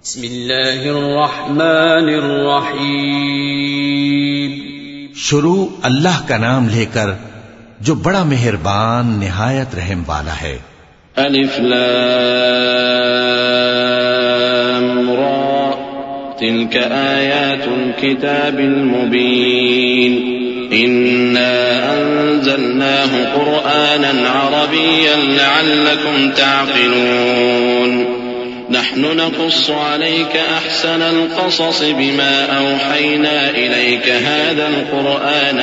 بسم اللہ الرحمن الرحیم. شروع اللہ کا نام لے کر جو بڑا مہربان نہایت رحم والا ہے. الف لام را تلك آیات الكتاب المبین إنا أنزلناه قرآنا عربيا لعلكم تعقلون. نحن نقص عليك أحسن القصص بما أوحينا إليك هذا القرآن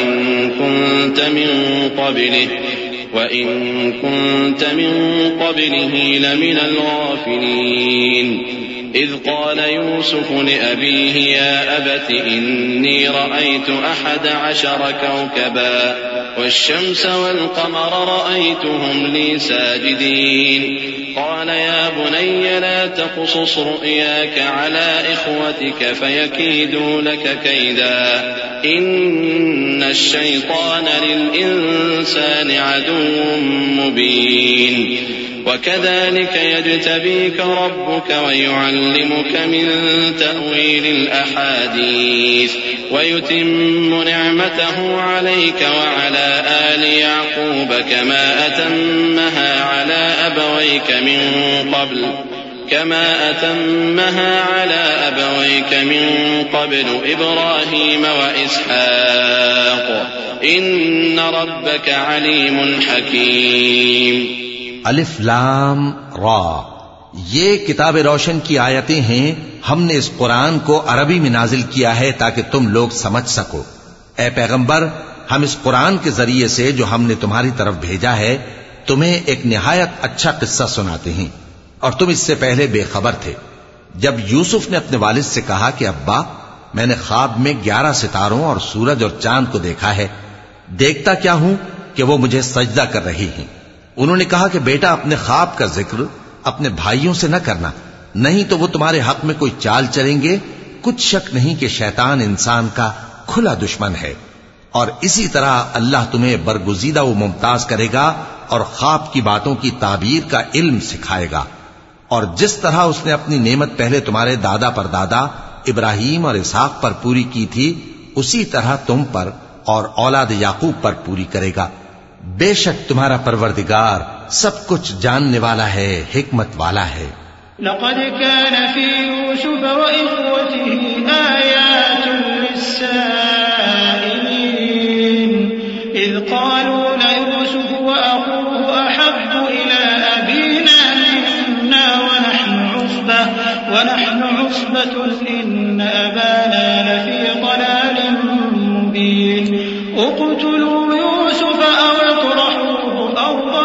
وإن كنت من قبله لمن الغافلين. إذ قال يوسف لأبيه يا أبت إني رأيت 11 كوكبا والشمس والقمر رأيتهم لي ساجدين. قال يا بني لا تقصص رؤياك على إخوتك فيكيدوا لك كيدا إن الشيطان للإنسان عدو مبين. وكذلك يجتبيك ربك ويعلمك من تأويل الأحاديث ويتم نعمته عليك وعلى آل يعقوب كما أتمها على أبويك من قبل إبراهيم وإسحاق إن ربك عليم حكيم. الف لام را، یہ کتاب روشن کی آیتیں ہیں. ہم نے اس قرآن کو عربی میں نازل کیا ہے تاکہ تم لوگ سمجھ سکو. اے پیغمبر، ہم اس قرآن کے ذریعے سے جو ہم نے تمہاری طرف بھیجا ہے تمہیں ایک نہایت اچھا قصہ سناتے ہیں، اور تم اس سے پہلے بے خبر تھے. جب یوسف نے اپنے والد سے کہا کہ ابا، میں نے خواب میں 11 ستاروں اور سورج اور چاند کو دیکھا ہے، دیکھتا کیا ہوں کہ وہ مجھے سجدہ کر رہی ہیں. انہوں نے کہا کہ بیٹا، اپنے خواب کا ذکر اپنے بھائیوں سے نہ کرنا، نہیں تو وہ تمہارے حق میں کوئی چال چلیں گے. کچھ شک نہیں کہ شیطان انسان کا کھلا دشمن ہے، اور اسی طرح اللہ تمہیں برگزیدہ و ممتاز کرے گا اور خواب کی باتوں کی تعبیر کا علم سکھائے گا. اور جس طرح اس نے اپنی نعمت پہلے تمہارے دادا پر دادا ابراہیم اور اسحاق پر پوری کی تھی، اسی طرح تم پر اور اولاد یعقوب پر پوری کرے گا. بے شک تمہارا پروردگار سب کچھ جاننے والا ہے، حکمت والا ہے. لقد كان في يوسف وإخوته آيات للسائلين إذ قالوا ليوسف وأخوه أحب إلى أبينا منا ونحن عصبة إن أبانا لفي ضلال مبين. اقتلوا يوسف أو اطرحوه أرضا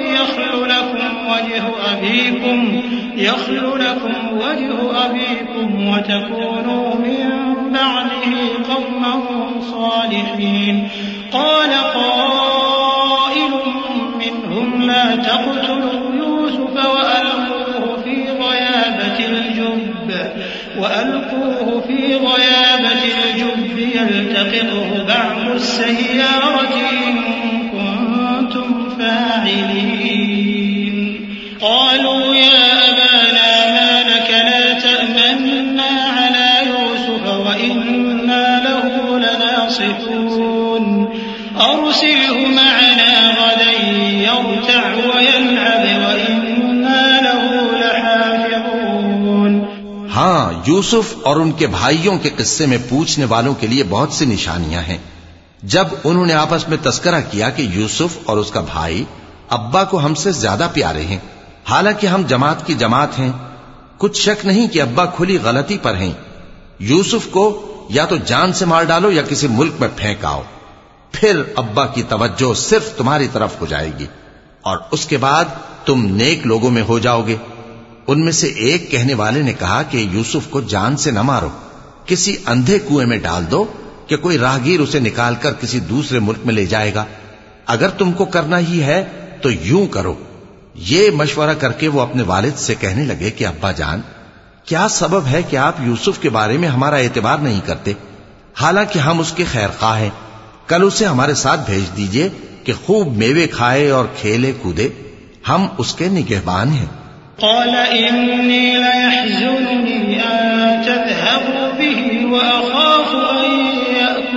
يخل لكم وجه أبيكم وتكونوا من بعده قوما صالحين. قال قائل منهم لا تقتلوا يوسف وألقوه في غيابة الجب يلتقطه بعض السيارة إن كنتم فاعلين. قالوا يا أبانا ما لك لا تأمنا على يوسف وإنا له لناصحون. أرسله معنا غدا يرتع ويلعب وإنا له لحافظون. ہاں، یوسف اور ان کے بھائیوں کے قصے میں پوچھنے والوں کے لیے بہت سی نشانیاں ہیں. جب انہوں نے آپس میں تذکرہ کیا کہ یوسف اور اس کا بھائی ابا کو ہم سے زیادہ پیارے ہیں، حالانکہ ہم جماعت کی جماعت ہیں، کچھ شک نہیں کہ ابا کھلی غلطی پر ہیں. یوسف کو یا تو جان سے مار ڈالو یا کسی ملک میں پھینک آؤ، پھر ابا کی توجہ صرف تمہاری طرف ہو جائے گی اور اس کے بعد تم نیک لوگوں میں ہو جاؤ گے. ان میں سے ایک کہنے والے نے کہا کہ یوسف کو جان سے نہ مارو، کسی اندھے کنویں میں ڈال دو کہ کوئی راہگیر اسے نکال کر کسی دوسرے ملک میں لے جائے گا. اگر تم کو کرنا ہی ہے تو یوں کرو. یہ مشورہ کر کے وہ اپنے والد سے کہنے لگے کہ ابا جان، کیا سبب ہے کہ آپ یوسف کے بارے میں ہمارا اعتبار نہیں کرتے؟ حالانکہ ہم اس کے خیر خواہ ہیں. کل اسے ہمارے ساتھ بھیج دیجئے کہ خوب میوے کھائے اور کھیلے کودے، ہم اس کے نگہبان ہیں. قال إني ليحزنني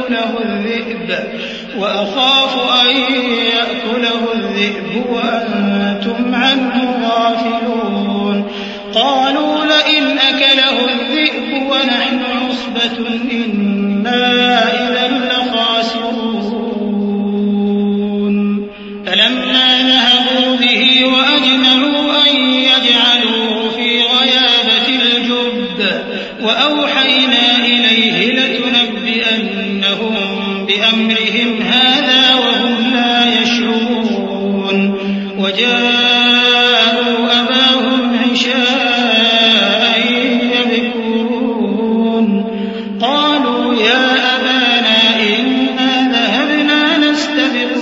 يأكله الذئب وأخاف أن يأكله الذئب وأنتم عنه غافلون قالوا لئن أكله الذئب ونحن عصبة إنا إذا لخاسرون فلما ذهبوا به وأجمعوا أن يجعلوه في غيابة الجب وأوحينا إليه لتنبئنهم بأمرهم هذا وهم لا يشعرون وجاءوا أباهم عشاء يبكون قالوا يا أبانا إنا ذهبنا نستبق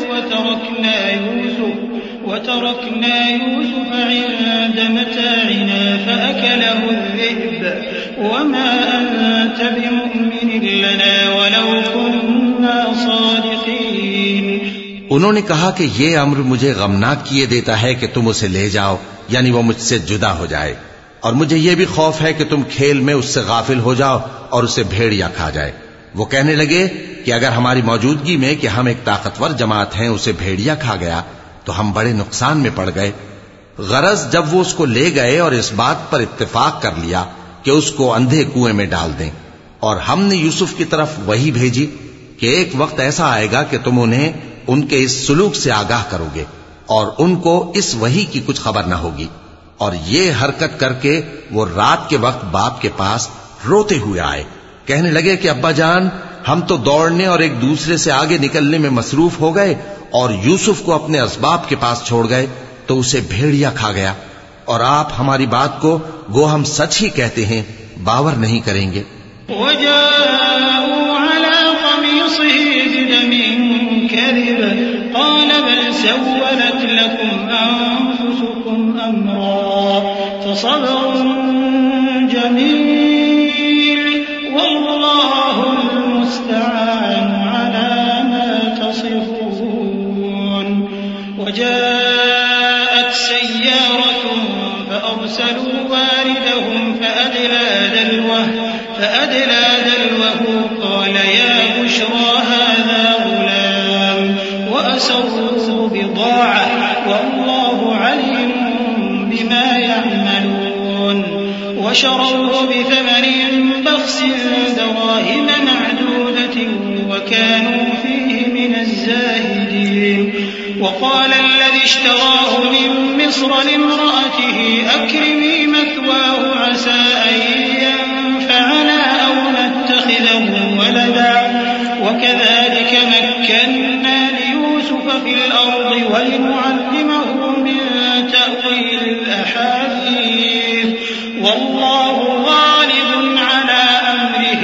وتركنا يوسف عند متاعنا فأكله الذئب وما أنت بمؤمن لنا ولو كنا صادقين. انہوں نے کہا کہ یہ امر مجھے غمناک کیے دیتا ہے کہ تم اسے لے جاؤ، یعنی وہ مجھ سے جدا ہو جائے، اور مجھے یہ بھی خوف ہے کہ تم کھیل میں اس سے غافل ہو جاؤ اور اسے بھیڑیا کھا جائے. وہ کہنے لگے کہ اگر ہماری موجودگی میں کہ ہم ایک طاقتور جماعت ہیں اسے بھیڑیا کھا گیا تو ہم بڑے نقصان میں پڑ گئے. غرض جب وہ اس کو لے گئے اور اس بات پر اتفاق کر لیا کہ اس کو اندھے کنویں میں ڈال دیں، اور ہم نے یوسف کی طرف وحی بھیجی کہ ایک وقت ایسا آئے گا کہ تم انہیں ان کے اس سلوک سے آگاہ کرو گے اور ان کو اس وحی کی کچھ خبر نہ ہوگی. اور یہ حرکت کر کے وہ رات کے وقت باپ کے پاس روتے ہوئے آئے. کہنے لگے کہ ابا جان، ہم تو دوڑنے اور ایک دوسرے سے آگے نکلنے میں مصروف ہو گئے اور یوسف کو اپنے اسباب کے پاس چھوڑ گئے تو اسے بھیڑیا کھا گیا، اور آپ ہماری بات کو گو ہم سچ ہی کہتے ہیں باور نہیں کریں گے. وجاءوا على قميصه بدم كذب قال بل سولت لكم أنفسكم أمرا فصبر جميل والله المستعان على ما تصفون. وجاءت سيارة فأرسلوا واردهم فأدلى دلوه قال يا بشرى هذا غلام وأسروا بضاعة والله عليم بما يعملون. وشروه بثمن بخس دراهم معدودة وكانوا فيه من الزاهدين. وقال الذي اشتراه من مصر لامرأته أكرمي مثواه عسى أن ينفعنا أو نتخذه ولدا وكذلك مكنا ليوسف في الأرض ولنعلمه من تأويل الأحاديث والله غالب على أمره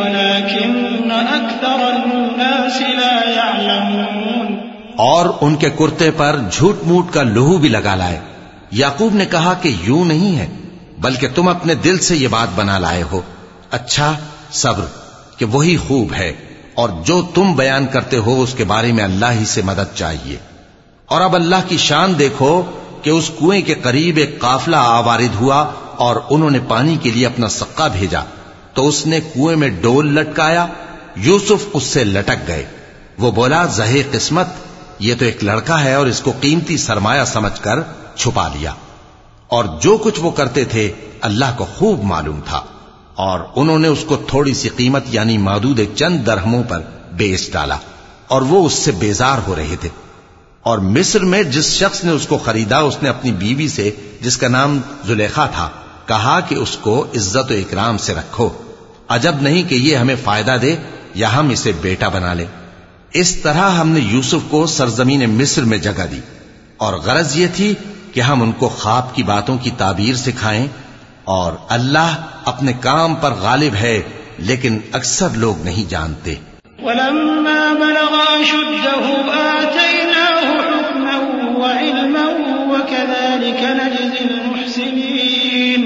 ولكن أكثر الناس لا يعلمون. اور ان کے کرتے پر جھوٹ موٹ کا لہو بھی لگا لائے. یعقوب نے کہا کہ یوں نہیں ہے بلکہ تم اپنے دل سے یہ بات بنا لائے ہو. اچھا صبر کہ وہی خوب ہے، اور جو تم بیان کرتے ہو اس کے بارے میں اللہ ہی سے مدد چاہیے. اور اب اللہ کی شان دیکھو کہ اس کنویں کے قریب ایک قافلہ آوارد ہوا اور انہوں نے پانی کے لیے اپنا سقا بھیجا تو اس نے کنویں میں ڈول لٹکایا. یوسف اس سے لٹک گئے. وہ بولا زہے قسمت، یہ تو ایک لڑکا ہے اور اس کو قیمتی سرمایہ سمجھ کر چھپا لیا. اور جو کچھ وہ کرتے تھے اللہ کو خوب معلوم تھا، اور انہوں نے اس کو تھوڑی سی قیمت یعنی معدود چند درہموں پر بیچ ڈالا، اور وہ اس سے بیزار ہو رہے تھے. اور مصر میں جس شخص نے اس کو خریدا اس نے اپنی بیوی سے جس کا نام زلیخا تھا کہا کہ اس کو عزت و اکرام سے رکھو، عجب نہیں کہ یہ ہمیں فائدہ دے یا ہم اسے بیٹا بنا لیں. اس طرح ہم نے یوسف کو سرزمین مصر میں جگہ دی، اور غرض یہ تھی کہ ہم ان کو خواب کی باتوں کی تعبیر سکھائیں. اور اللہ اپنے کام پر غالب ہے لیکن اکثر لوگ نہیں جانتے. ولما بلغ أشده آتيناه حكما وعلما وكذلك نجزي المحسنين.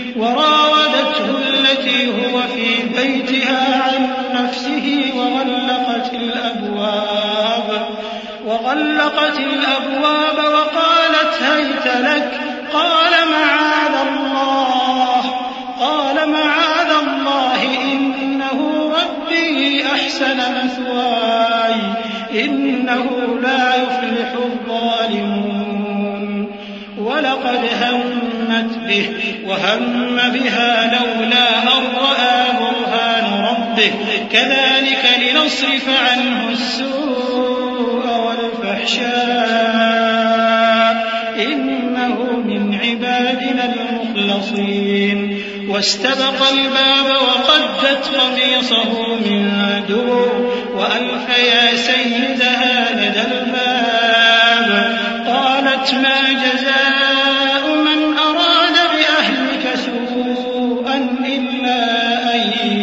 وراودته التي هو في بيتها عن نفسه وغلقت الأبواب وقالت هيت لك قال معاذ الله إنه ربي أحسن مثواي إنه لا يفلح الظالمون ولقد همت به وهم بها لولا أن رأى برهان ربه كذلك لنصرف عنه السوء والفحشاء إنه من عبادنا المخلصين واستبق الباب وقدت قميصه من دبر وألف يا سيدها لدى الباب قالت ما جزاء من أراد بأهلك سوءا إلا أن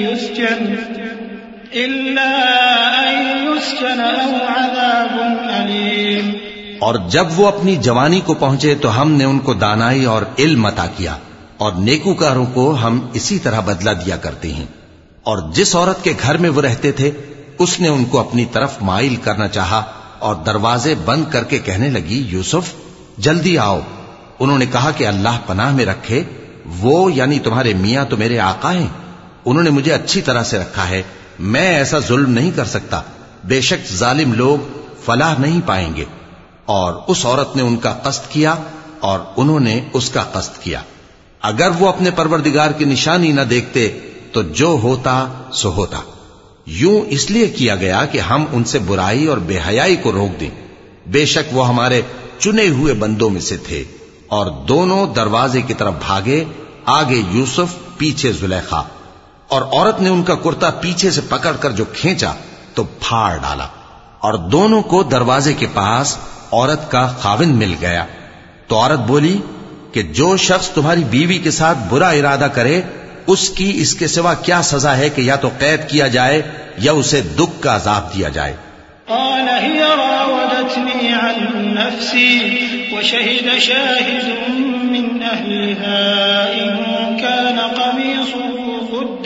يسجن أو عذاب أليم. اور جب وہ اپنی جوانی کو پہنچے تو ہم نے ان کو دانائی اور علم عطا کیا اور نیکوکاروں کو ہم اسی طرح بدلہ دیا کرتے ہیں. اور جس عورت کے گھر میں وہ رہتے تھے اس نے ان کو اپنی طرف مائل کرنا چاہا اور دروازے بند کر کے کہنے لگی یوسف جلدی آؤ. انہوں نے کہا کہ اللہ پناہ میں رکھے، وہ یعنی تمہارے میاں تو میرے آقا ہیں، انہوں نے مجھے اچھی طرح سے رکھا ہے، میں ایسا ظلم نہیں کر سکتا، بے شک ظالم لوگ فلاح نہیں پائیں گے. اور اس عورت نے ان کا قصد کیا اور انہوں نے اس کا قصد کیا. اگر وہ اپنے پروردگار کی نشانی نہ دیکھتے تو جو ہوتا سو ہوتا. یوں اس لیے کیا گیا کہ ہم ان سے برائی اور بے حیائی کو روک دیں، بے شک وہ ہمارے چنے ہوئے بندوں میں سے تھے. اور دونوں دروازے کی طرف بھاگے، آگے یوسف پیچھے زلیخا. اور عورت نے ان کا کرتا پیچھے سے پکڑ کر جو کھینچا تو پھاڑ ڈالا، اور دونوں کو دروازے کے پاس عورت کا خاوند مل گیا. تو عورت بولی کہ جو شخص تمہاری بیوی کے ساتھ برا ارادہ کرے اس کی اس کے سوا کیا سزا ہے کہ یا تو قید کیا جائے یا اسے دکھ کا عذاب دیا جائے. قال هي راودتني عن نفسي وشهد شاهد من أهلها إن كان قميصه قد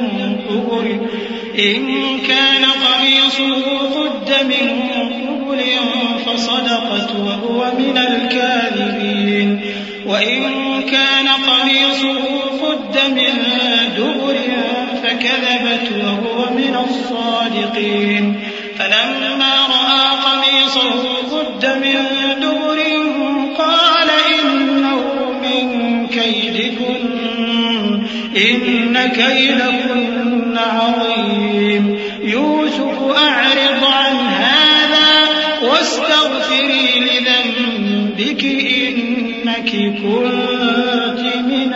من قبل فصدقت وهو من الكاذبين وإن كان قميصه قد من دبر فكذبت وهو من الصادقين فلما رأى قميصه قد من دبر قال إنه من كيدكن إن كيدكن عظيم يوسف أعرض عن هذا واستغفري لذنبك إنك كنت من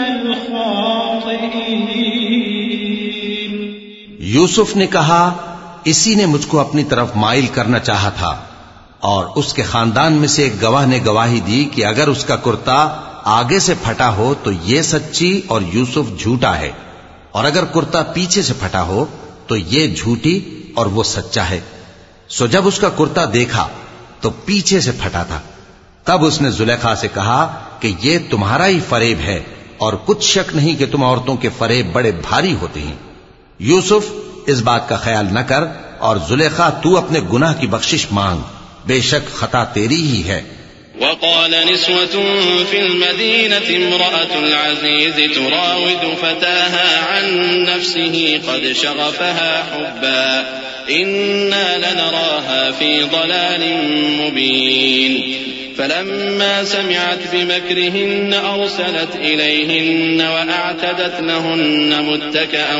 الخاطئين. یوسف نے کہا اسی نے مجھ کو اپنی طرف مائل کرنا چاہا تھا، اور اس کے خاندان میں سے ایک گواہ نے گواہی دی کہ اگر اس کا کرتا آگے سے پھٹا ہو تو یہ سچی اور یوسف جھوٹا ہے، اور اگر کرتا پیچھے سے پھٹا ہو تو یہ جھوٹی اور وہ سچا ہے. سو جب اس کا کرتا دیکھا تو پیچھے سے پھٹا تھا، تب اس نے زلیخا سے کہا کہ یہ تمہارا ہی فریب ہے، اور کچھ شک نہیں کہ تم عورتوں کے فریب بڑے بھاری ہوتے ہیں. یوسف اس بات کا خیال نہ کر، اور زلیخا تو اپنے گناہ کی بخشش مانگ، بے شک خطا تیری ہی ہے. وقال نسوة في المدينة امرأة العزيز تراود فتاها عن نفسه قد شغفها حبا إنا لنراها في ضلال مبين. فلما سمعت بمكرهن أرسلت إليهن وأعتدت لهن متكئا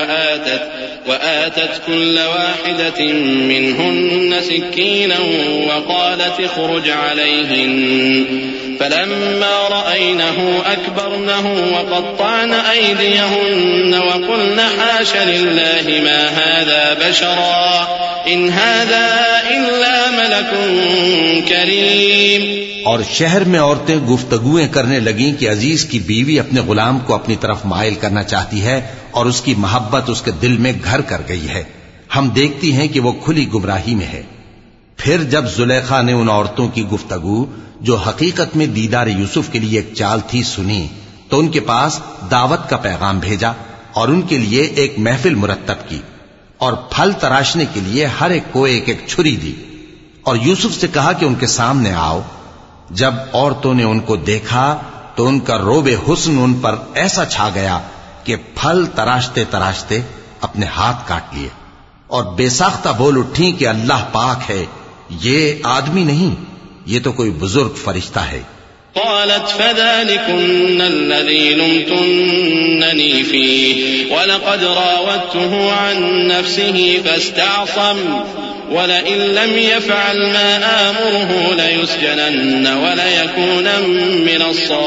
وآتت كل واحدة منهن سكينا وقالت اخرج عليهن. فلما رأينه أكبرنه وقطعن أيديهن وقلن حاش لله ما هذا بشرا إن هذا إلا ملك کریم. اور شہر میں عورتیں گفتگویں کرنے لگیں کہ عزیز کی بیوی اپنے غلام کو اپنی طرف مائل کرنا چاہتی ہے اور اس کی محبت اس کے دل میں گھر کر گئی ہے، ہم دیکھتی ہیں کہ وہ کھلی گمراہی میں ہے. پھر جب زلیخا نے ان عورتوں کی گفتگو جو حقیقت میں دیدار یوسف کے لیے ایک چال تھی سنی تو ان کے پاس دعوت کا پیغام بھیجا اور ان کے لیے ایک محفل مرتب کی اور پھل تراشنے کے لیے ہر ایک کو ایک ایک چھری دی اور یوسف سے کہا کہ ان کے سامنے آؤ. جب عورتوں نے ان کو دیکھا تو ان کا روب حسن ان پر ایسا چھا گیا کہ پھل تراشتے تراشتے اپنے ہاتھ کاٹ لیے. اور بے ساختہ بول اٹھی کہ اللہ پاک ہے، یہ آدمی نہیں، یہ تو کوئی بزرگ فرشتہ ہے۔ قالت فذلكن الذي لمتنني فيه ولقد راودته عن نفسه فاستعصم ولئن لم يفعل ما آمره ليسجنن وليكون من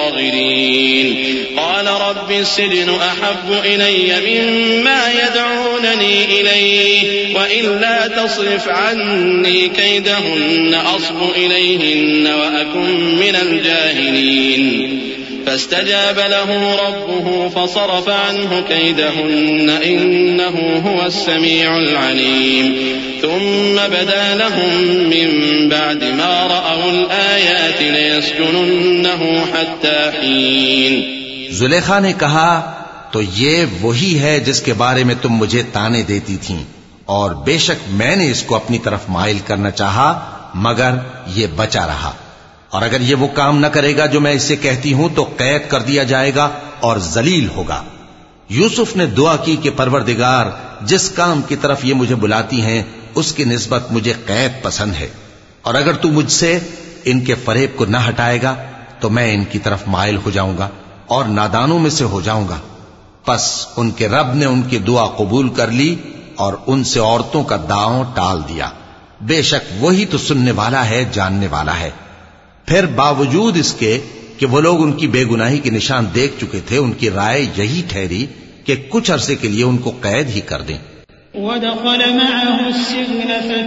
الصاغرين قال رب السجن أحب إلي مما يدعونني إليه وإلا تصرف عني كيدهن أصب إليهن وأكن من الجاهلين فاستجاب له ربه فصرف عنه كيدهن إنه هو السميع العليم ثم بدا لهم من بعد ما رأوا الآيات ليسجننه حتى حين۔ زلیخا نے کہا تو یہ وہی ہے جس کے بارے میں تم مجھے طعنے دیتی تھیں، اور بے شک میں نے اس کو اپنی طرف مائل کرنا چاہا مگر یہ بچا رہا، اور اگر یہ وہ کام نہ کرے گا جو میں اسے کہتی ہوں تو قید کر دیا جائے گا اور ذلیل ہوگا۔ یوسف نے دعا کی کہ پروردگار جس کام کی طرف یہ مجھے بلاتی ہیں اس کی نسبت مجھے قید پسند ہے، اور اگر تو مجھ سے ان کے فریب کو نہ ہٹائے گا تو میں ان کی طرف مائل ہو جاؤں گا اور نادانوں میں سے ہو جاؤں گا۔ پس ان کے رب نے ان کی دعا قبول کر لی اور ان سے عورتوں کا داؤں ٹال دیا، بے شک وہی تو سننے والا ہے، جاننے والا ہے۔ پھر باوجود اس کے کہ وہ لوگ ان کی بے گناہی کے نشان دیکھ چکے تھے، ان کی رائے یہی ٹھہری کہ کچھ عرصے کے لیے ان کو قید ہی کر دیں۔ ودخل معه السجن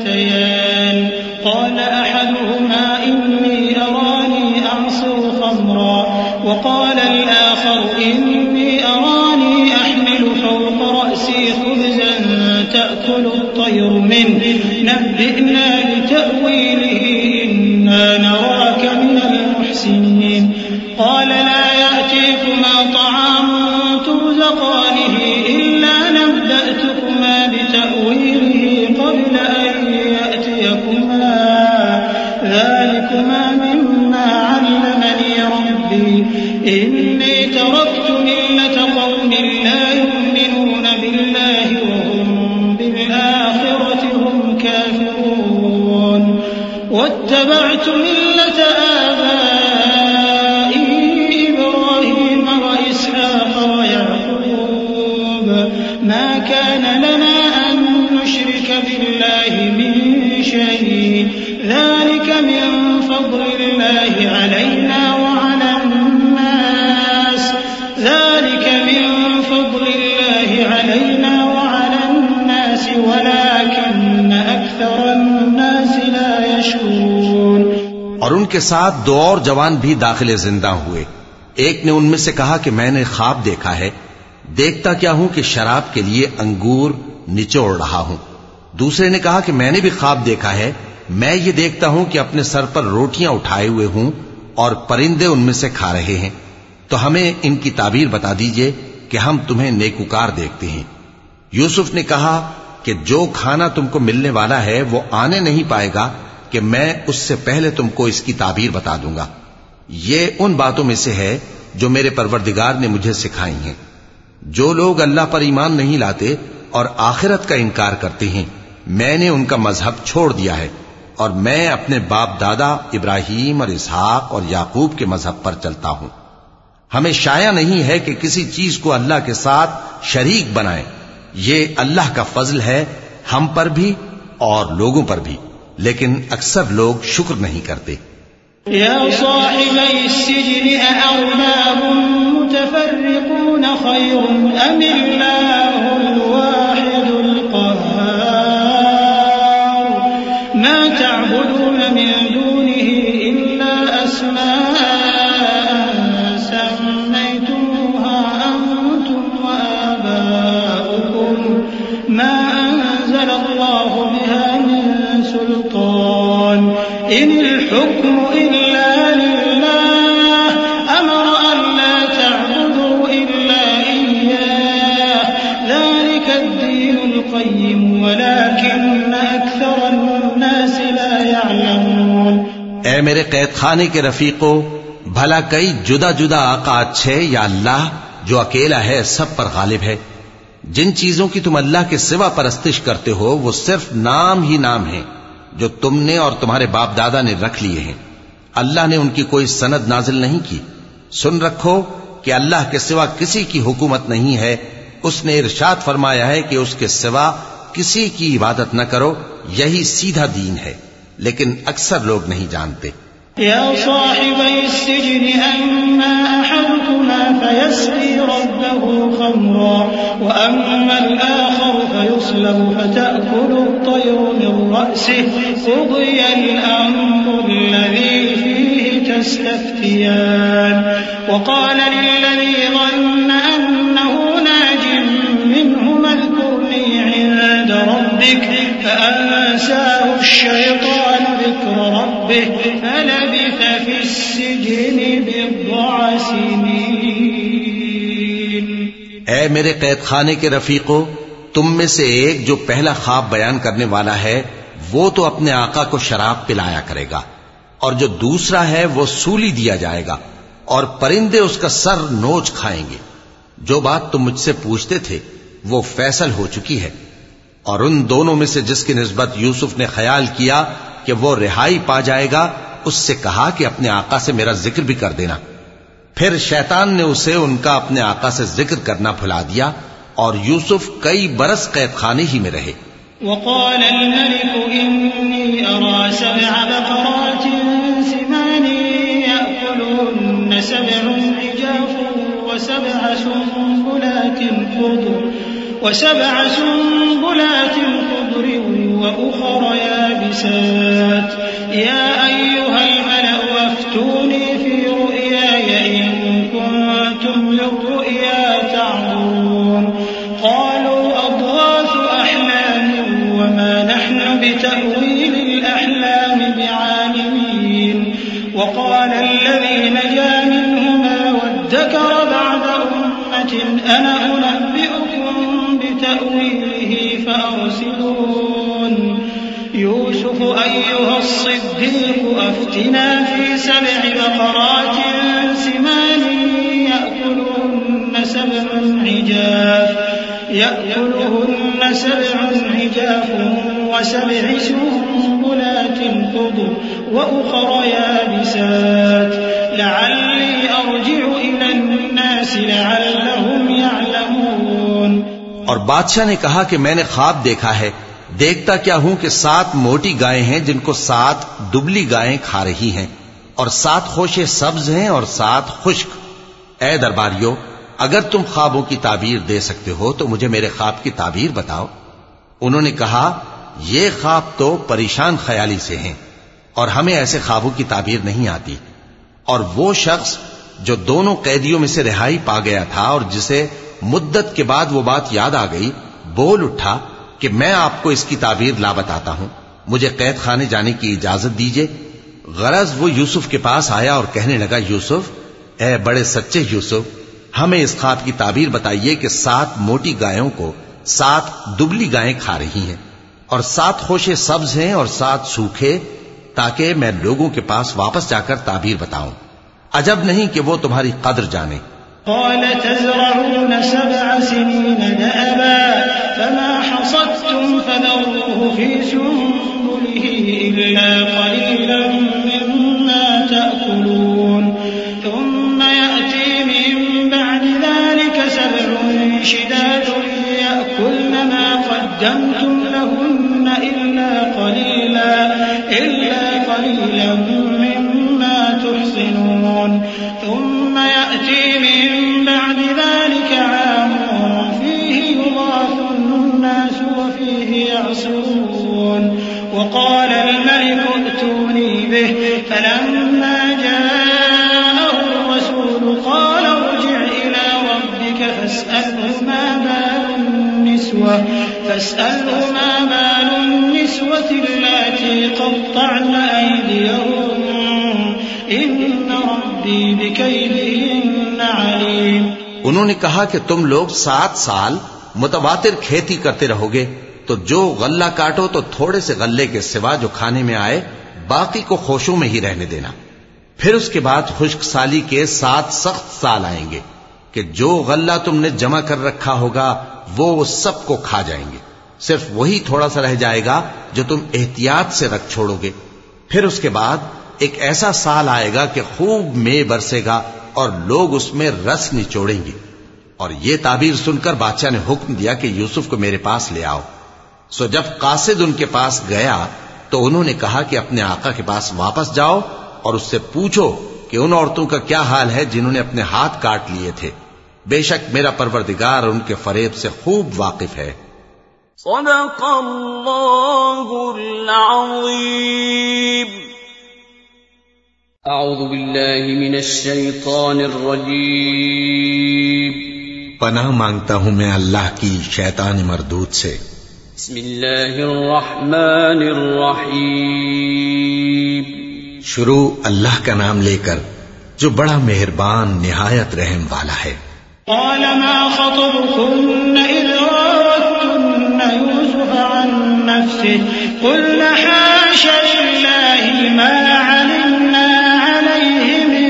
فتيان قال أحدهما إني أراني أعصر خمرا وقال الآخر إني أراني أحمل فوق رأسي خبزا تأكل الطير منه نبئنا بتأويله إنا نراك من المحسنين قال لا يأتيكما طعام ترزقانه إلا نبأتكما بتأويله قبل أن يأتيكما ذلكما مما علمني ربي إني تركت ملة قوم لا يؤمنون بالله وهم بالآخرة هم كافرون واتبعت ملة آبائي إبراهيم وإسحاق ويعقوب ما كان لنا أن نشرك بالله من شيء ذلك من فضل الله علينا وعلى الناس ولكن أكثر الناس لا يشكرون۔ اور ان کے ساتھ دو اور جوان بھی داخل زندہ ہوئے۔ ایک نے ان میں سے کہا کہ میں نے خواب دیکھا ہے، دیکھتا کیا ہوں کہ شراب کے لیے انگور نچوڑ رہا ہوں۔ دوسرے نے کہا کہ میں نے بھی خواب دیکھا ہے، میں یہ دیکھتا ہوں کہ اپنے سر پر روٹیاں اٹھائے ہوئے ہوں اور پرندے ان میں سے کھا رہے ہیں، تو ہمیں ان کی تعبیر بتا دیجئے کہ ہم تمہیں نیکوکار دیکھتے ہیں۔ یوسف نے کہا کہ جو کھانا تم کو ملنے والا ہے وہ آنے نہیں پائے گا کہ میں اس سے پہلے تم کو اس کی تعبیر بتا دوں گا۔ یہ ان باتوں میں سے ہے جو میرے پروردگار نے مجھے سکھائی ہیں۔ جو لوگ اللہ پر ایمان نہیں لاتے اور آخرت کا انکار کرتے ہیں، میں نے ان کا مذہب چھوڑ دیا ہے اور میں اپنے باپ دادا ابراہیم اور اسحاق اور یعقوب کے مذہب پر چلتا ہوں۔ ہمیں شایع نہیں ہے کہ کسی چیز کو اللہ کے ساتھ شریک بنائیں، یہ اللہ کا فضل ہے ہم پر بھی اور لوگوں پر بھی، لیکن اکثر لوگ شکر نہیں کرتے۔ یا صاحبی السجن أأرباب متفرقون خير أم الله الواحد القهار ما تعبدون من دونه إلا أسماء سميتموها أنتم وآباؤكم ما أنزل الله بها من سلطان إن الحكم إلا لله أمر أن لا تعبدوا إلا إياه ذلك الدين القيم ولكن أكثر الناس لا يعلمون۔ اے میرے قید خانے کے رفیقو، بھلا کئی جدا جدا آقا اچھے یا اللہ جو اکیلا ہے سب پر غالب ہے؟ جن چیزوں کی تم اللہ کے سوا پرستش کرتے ہو وہ صرف نام ہی نام ہیں جو تم نے اور تمہارے باپ دادا نے رکھ لیے ہیں. اللہ نے ان کی کوئی سند نازل نہیں کی. سن رکھو کہ اللہ کے سوا کسی کی حکومت نہیں ہے. اس نے ارشاد فرمایا ہے کہ اس کے سوا کسی کی عبادت نہ کرو. یہی سیدھا دین ہے، لیکن اکثر لوگ نہیں جانتے. یا صاحبی السجن اما احدكما فيسقي ربه خمرا واما الاخر فيصلب فتأكل الطير من رأسه قضي الامر الذي فيه تستفتيان وقال للذي ظن انه ناج منهما اذكرني عند ربك فأنساه الشيطان ذكر ربه فلبث في السجن بضع سنين. اے میرے قید خانے کے رفیقو، تم میں سے ایک جو پہلا خواب بیان کرنے والا ہے وہ تو اپنے آقا کو شراب پلایا کرے گا، اور جو دوسرا ہے وہ سولی دیا جائے گا، اور پرندے اس کا سر نوچ کھائیں گے. جو بات تم مجھ سے پوچھتے تھے وہ فیصل ہو چکی ہے. اور ان دونوں میں سے جس کی نسبت یوسف نے خیال کیا کہ وہ رہائی پا جائے گا، اس سے کہا کہ اپنے آقا سے میرا ذکر بھی کر دینا. پھر شیطان نے اسے ان کا اپنے آقا سے ذکر کرنا بھلا دیا، اور یوسف کئی برس قید خانے ہی میں رہے. وقال الملك إني أرى 7 بقرات سمان يأكلهن 7 عجاف وسبع سنبلات خضر وأخر يابسات يا أيها الملأ أفتوني في رؤياي إن كنتم للرؤيا تعبرون. قالوا أضغاث أحلام وما نحن بتأويل الأحلام بعالمين. وقال الذي نجا منهما وادكر بعد أمة أنا أنبئكم بتأويله فأرسلون. يوسف أيها الصديق أفتنا في 7 بقرات سمان يأكلهن 7 عجاف و7 سنبلات خضر وأخر يابسات لعلي أرجع إلى الناس لعلهم يعلمون. اور بادشاہ نے کہا کہ میں نے خواب دیکھا ہے، دیکھتا کیا ہوں کہ 7 موٹی گائیں ہیں جن کو 7 دبلی گائیں کھا رہی ہیں، اور 7 خوشے سبز ہیں اور 7 خشک. اے درباریو، اگر تم خوابوں کی تعبیر دے سکتے ہو تو مجھے میرے خواب کی تعبیر بتاؤ. انہوں نے کہا یہ خواب تو پریشان خیالی سے ہیں اور ہمیں ایسے خوابوں کی تعبیر نہیں آتی. اور وہ شخص جو دونوں قیدیوں میں سے رہائی پا گیا تھا اور جسے مدت کے بعد وہ بات یاد آ گئی، بول اٹھا کہ میں آپ کو اس کی تعبیر لا بتاتا ہوں، مجھے قید خانے جانے کی اجازت دیجیے. غرض وہ یوسف کے پاس آیا اور کہنے لگا، یوسف، اے بڑے سچے یوسف، ہمیں اس خواب کی تعبیر بتائیے کہ 7 موٹی گایوں کو 7 دبلی گائیں کھا رہی ہیں، اور 7 خوشے سبز ہیں اور 7 سوکھے، تاکہ میں لوگوں کے پاس واپس جا کر تعبیر بتاؤں. عجب نہیں کہ وہ تمہاری قدر جانے. قال تزرعون 7 سنين دأبا فما حصدتم فذروه في سنبله إلا قليلا مما تأكلون. ثم يأتي من بعد ذلك 7 شداد يأكلن ما قدمتم لهن إلا قليلا مما تحصنون. ثم يأتي من بعد ذلك عام فيه يغاث الناس وفيه يعصرون. وقال الملك ائتوني به فلما جاءه الرسول قال ارجع إلى ربك فاسأله ما بال النسوة اللاتي قطعن أيديهن إن ربي بكيدهن عليم. انہوں نے کہا کہ تم لوگ 7 سال متواتر کھیتی کرتے رہو گے تو جو غلہ کاٹو تو تھوڑے سے غلے کے سوا جو کھانے میں آئے باقی کو خوشوں میں ہی رہنے دینا. پھر اس کے بعد خشک سالی کے 7 سخت سال آئیں گے، کہ جو غلہ تم نے جمع کر رکھا ہوگا وہ سب کو کھا جائیں گے، صرف وہی تھوڑا سا رہ جائے گا جو تم احتیاط سے رکھ چھوڑو گے۔ پھر اس کے بعد ایک ایسا سال آئے گا کہ خوب مے برسے گا اور لوگ اس میں رس نچوڑیں گے۔ اور یہ تعبیر سن کر بادشاہ نے حکم دیا کہ یوسف کو میرے پاس لے آؤ۔ سو جب قاصد ان کے پاس گیا تو انہوں نے کہا کہ اپنے آقا کے پاس واپس جاؤ اور اس سے پوچھو کہ ان عورتوں کا کیا حال ہے جنہوں نے اپنے ہاتھ کاٹ لیے تھے، بے شک میرا پروردگار ان کے فریب سے خوب واقف ہے۔ صدق اللہ العظیم۔ اعوذ باللہ من الشیطان الرجیم۔ پناہ مانگتا ہوں میں اللہ کی شیطان مردود سے۔ بسم اللہ الرحمن الرحیم۔ شروع اللہ کا نام لے کر جو بڑا مہربان نہایت رحم والا ہے۔ قال ما خطبكن إذ راوتن يوسف عن نفسه قلنا حاش لله ما علمنا عليه من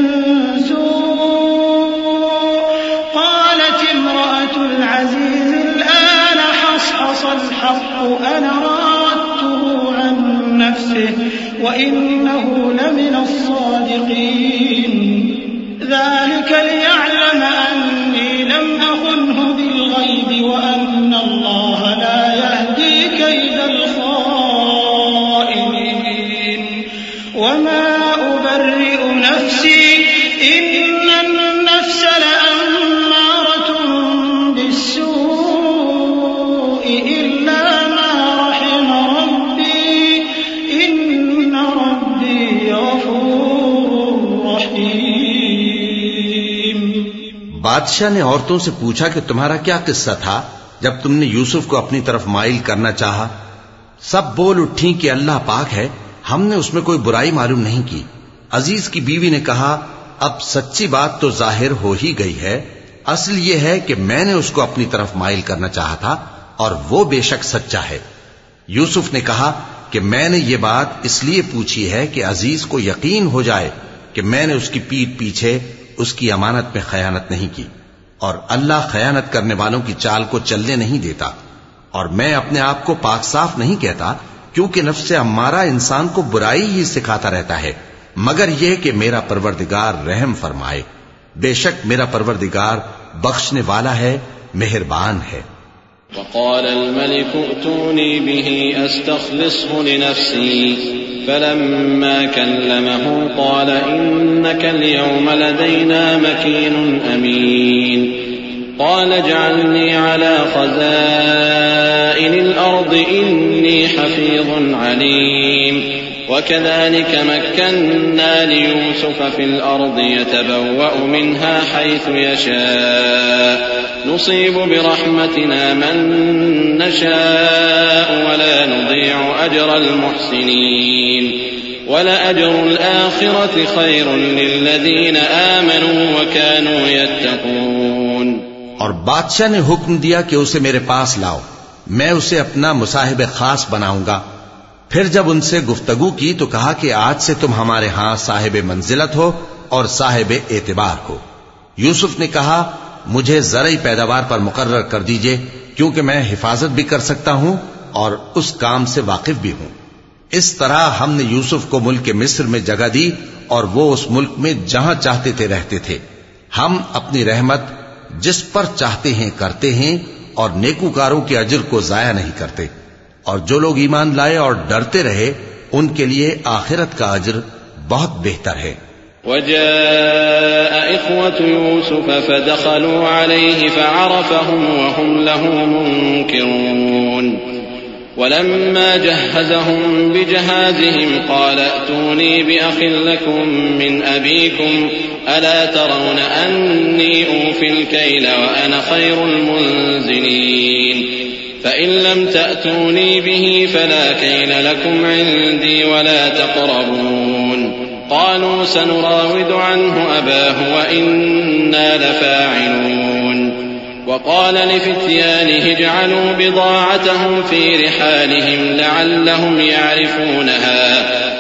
سوء قالت امرأة العزيز الآن حصحص الحق أنا راودته عن نفسه وإنه لمن الصادقين ذلك ليعلم أني لم أخنه بالغيب وأن الله لا يهدي كيد الخائنين وما أبرئ نفسي إن النفس لأمارة بالسوء إلا ما رحم ربي إن ربي غفور رحيم۔ بادشاہ نے عورتوں سے پوچھا کہ تمہارا کیا قصہ تھا جب تم نے یوسف کو اپنی طرف مائل کرنا چاہا؟ سب بول اٹھیں کہ اللہ پاک ہے، ہم نے اس میں کوئی برائی معلوم نہیں کی۔ عزیز کی بیوی نے کہا اب سچی بات تو ظاہر ہو ہی گئی ہے، اصل یہ ہے کہ میں نے اس کو اپنی طرف مائل کرنا چاہا تھا اور وہ بے شک سچا ہے۔ یوسف نے کہا کہ میں نے یہ بات اس لیے پوچھی ہے کہ عزیز کو یقین ہو جائے کہ میں نے اس کی پیٹھ پیچھے اس کی امانت میں خیانت نہیں کی، اور اللہ خیانت کرنے والوں کی چال کو چلنے نہیں دیتا، اور میں اپنے آپ کو پاک صاف نہیں کہتا کیونکہ نفس امارہ انسان کو برائی ہی سکھاتا رہتا ہے، مگر یہ کہ میرا پروردگار رحم فرمائے، بے شک میرا پروردگار بخشنے والا ہے، مہربان ہے۔ وقال الملك ائتوني به استخلصه لنفسي فلما كلمه قال إنك اليوم لدينا مكين أمين قال اجعلني على خزائن الأرض إني حفيظ عليم وكذلك مكنا ليوسف في الأرض يتبوأ منها حيث يشاء نصيب برحمتنا من نشاء ولا نضيع أجر المحسنين ولأجر الآخرة خير للذين آمنوا وكانوا يتقون۔ اور بادشاہ نے حکم دیا کہ اسے میرے پاس لاؤ، میں اسے اپنا مصاحب خاص بناؤں گا۔ پھر جب ان سے گفتگو کی تو کہا کہ آج سے تم ہمارے ہاں صاحب منزلت ہو اور صاحب اعتبار ہو۔ یوسف نے کہا مجھے زرعی پیداوار پر مقرر کر دیجئے کیونکہ میں حفاظت بھی کر سکتا ہوں اور اس کام سے واقف بھی ہوں۔ اس طرح ہم نے یوسف کو ملک مصر میں جگہ دی اور وہ اس ملک میں جہاں چاہتے تھے رہتے تھے۔ ہم اپنی رحمت جس پر چاہتے ہیں کرتے ہیں اور نیکوکاروں کے اجر کو ضائع نہیں کرتے، اور جو لوگ ایمان لائے اور ڈرتے رہے ان کے لیے آخرت کا اجر بہت بہتر ہے۔ وجاء إخوة يوسف فدخلوا عليه فعرفهم وهم له منكرون ولما جهزهم بجهازهم قال ائتوني بأخ لكم من أبيكم ألا ترون أني أوفي الكيل وأنا خير المنزلين فإن لم تأتوني به فلا كيل لكم عندي ولا تقربون قالوا سنراود عنه أباه وإنا لفاعلون وقال لفتيانه اجعلوا بضاعتهم في رحالهم لعلهم يعرفونها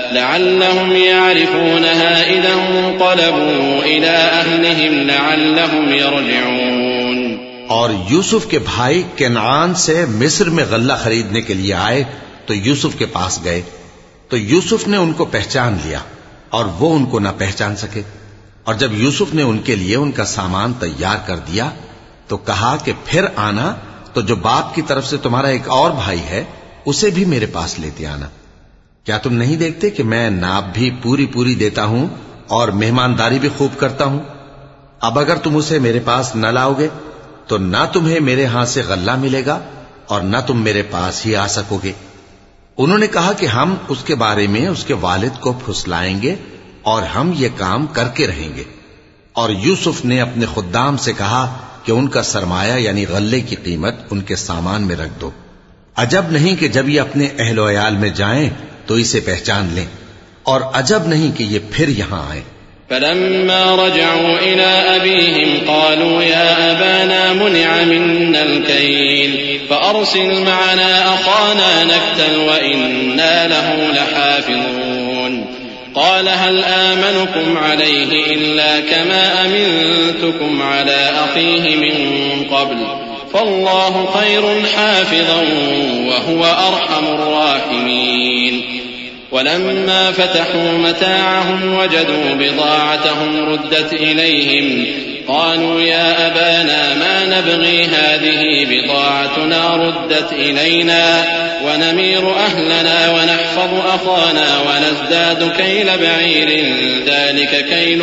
لعلهم يعرفونها إذا انقلبوا إلى أهلهم لعلهم يرجعون. اور یوسف کے بھائی کنعان سے مصر میں غلہ خریدنے کے لیے آئے تو یوسف کے پاس گئے تو یوسف نے ان کو پہچان لیا اور وہ ان کو نہ پہچان سکے. اور جب یوسف نے ان کے لیے ان کا سامان تیار کر دیا تو کہا کہ پھر آنا تو جو باپ کی طرف سے تمہارا ایک اور بھائی ہے اسے بھی میرے پاس لیتے آنا. کیا تم نہیں دیکھتے کہ میں ناب بھی پوری دیتا ہوں اور مہمانداری بھی خوب کرتا ہوں؟ اب اگر تم اسے میرے پاس نہ لاؤ گے تو نہ تمہیں میرے ہاں سے غلہ ملے گا اور نہ تم میرے پاس ہی آ سکو گے. انہوں نے کہا کہ ہم اس کے بارے میں اس کے والد کو پھسلائیں گے اور ہم یہ کام کر کے رہیں گے. اور یوسف نے اپنے خدام سے کہا کہ ان کا سرمایہ یعنی غلے کی قیمت ان کے سامان میں رکھ دو. عجب نہیں کہ جب یہ اپنے اہل و عیال میں جائیں تو اسے پہچان لیں اور عجب نہیں کہ یہ پھر یہاں آئیں. فلما رجعوا إلى أبيهم قالوا يا أبانا منع منا الكيل فأرسل معنا أخانا نكتل وإنا له لحافظون. قال هل آمنكم عليه إلا كما أمنتكم على أخيه من قبل فالله خير حافظا وهو أرحم الراحمين. ولما فتحوا متاعهم وجدوا بضاعتهم ردت إليهم قالوا يا أبانا ما نبغي هذه بضاعتنا ردت إلينا ونمير أهلنا ونحفظ أخانا ونزداد كيل بعير ذلك كيل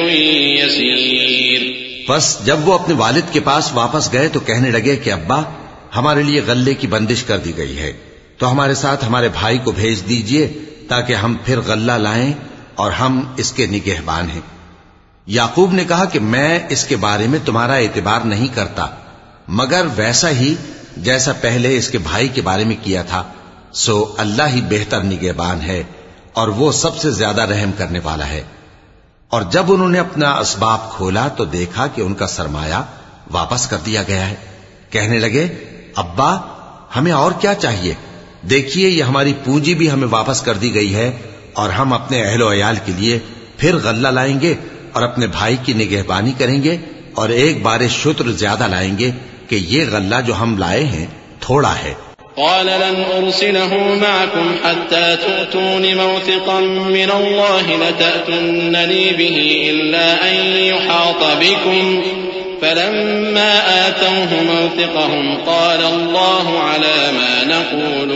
يسير. بس جب وہ اپنے والد کے پاس واپس گئے تو کہنے لگے کہ ابا ہمارے لیے غلے کی بندش کر دی گئی ہے تو ہمارے ساتھ ہمارے بھائی کو بھیج دیجئے تاکہ ہم پھر غلہ لائیں اور ہم اس کے نگہبان ہیں. یعقوب نے کہا کہ میں اس کے بارے میں تمہارا اعتبار نہیں کرتا مگر ویسا ہی جیسا پہلے اس کے بھائی کے بارے میں کیا تھا. سو اللہ ہی بہتر نگہبان ہے اور وہ سب سے زیادہ رحم کرنے والا ہے. اور جب انہوں نے اپنا اسباب کھولا تو دیکھا کہ ان کا سرمایہ واپس کر دیا گیا ہے. کہنے لگے ابا ہمیں اور کیا چاہیے؟ دیکھیے یہ ہماری پونجی بھی ہمیں واپس کر دی گئی ہے اور ہم اپنے اہل و عیال کے لیے پھر غلہ لائیں گے اور اپنے بھائی کی نگہبانی کریں گے اور ایک بار شتر زیادہ لائیں گے کہ یہ غلہ جو ہم لائے ہیں تھوڑا ہے. قال لن أرسله معكم حتى تؤتون موثقا من الله لتأتونني به إلا أن يحاط بكم فلما آتوه موثقهم قال الله على ما نقول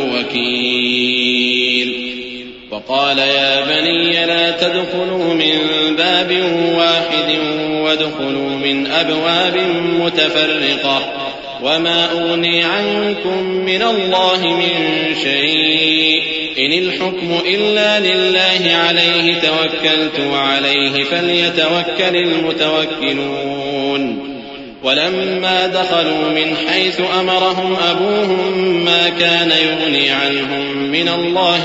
وكيل. وقال يا بني لا تدخلوا من باب واحد وادخلوا من أبواب متفرقة وما أغني عنكم من الله من شيء إن الحكم إلا لله عليه توكلت وعليه فليتوكل المتوكلون. ولما دخلوا من حيث أمرهم أبوهم ما كان يغني عنهم من الله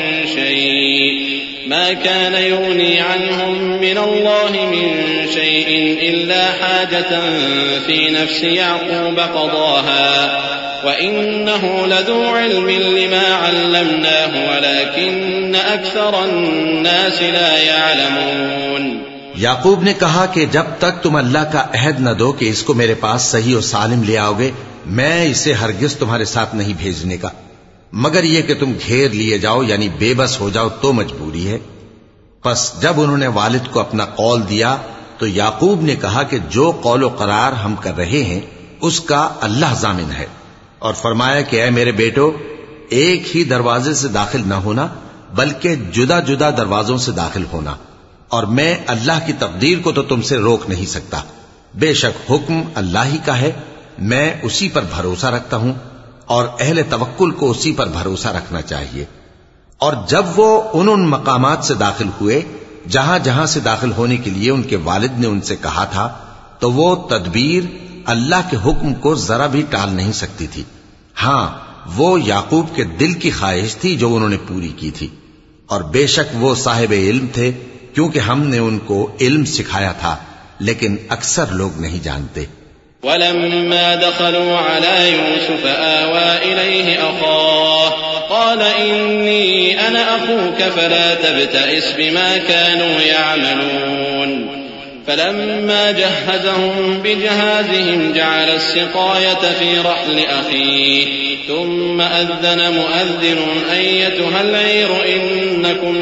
من شيء إلا حاجة في نفس يعقوب قضاها وإنه لذو علم لما علمناه ولكن أكثر الناس لا يعلمون. یعقوب نے کہا کہ جب تک تم اللہ کا عہد نہ دو کہ اس کو میرے پاس صحیح و سالم لے آؤ گے میں اسے ہرگز تمہارے ساتھ نہیں بھیجنے کا مگر یہ کہ تم گھیر لیے جاؤ یعنی بے بس ہو جاؤ تو مجبوری ہے. پس جب انہوں نے والد کو اپنا قول دیا تو یعقوب نے کہا کہ جو قول و قرار ہم کر رہے ہیں اس کا اللہ ضامن ہے اور فرمایا کہ اے میرے بیٹو ایک ہی دروازے سے داخل نہ ہونا بلکہ جدا جدا دروازوں سے داخل ہونا اور میں اللہ کی تقدیر کو تو تم سے روک نہیں سکتا. بے شک حکم اللہ ہی کا ہے میں اسی پر بھروسہ رکھتا ہوں اور اہل توکل کو اسی پر بھروسہ رکھنا چاہیے. اور جب وہ ان مقامات سے داخل ہوئے جہاں جہاں سے داخل ہونے کے لیے ان کے والد نے ان سے کہا تھا تو وہ تدبیر اللہ کے حکم کو ذرا بھی ٹال نہیں سکتی تھی. ہاں وہ یعقوب کے دل کی خواہش تھی جو انہوں نے پوری کی تھی اور بے شک وہ صاحب علم تھے کیونکہ ہم نے ان کو علم سکھایا تھا لیکن اکثر لوگ نہیں جانتے. ولما دخلوا على يوسف آوى إليه أخاه قال قال إني أنا أخوك فلا تبتئس بما كانوا يعملون فلما جهزهم بجهازهم جعل السقاية في رحل أخيه ثم أذن مؤذن أيتها العير إنكم